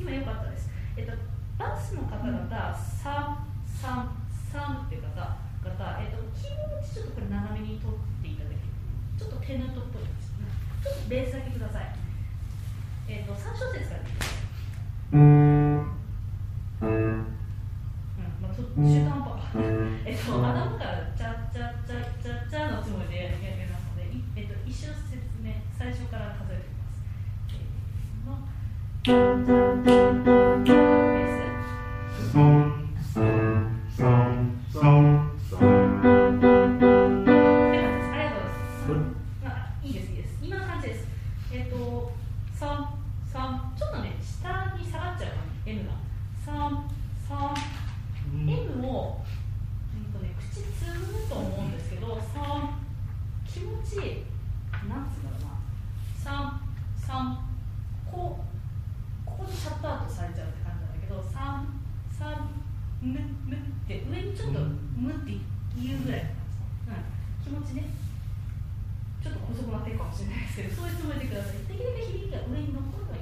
今良かったです。バスの方々、3っていう方々、キーボードちょっとこれ斜めに取っていただける。ちょっと手のとっぽいですね。ちょっとベースだけください。3小節からまあ、中途半端頭からチャッチャッチャッチャッチャのつもりでやりますので、一瞬説明、最初から数えていきます。気持ちね、ちょっと細くなってるかもしれないですけど、そういうつもりでください。できるだけ響きが上に残る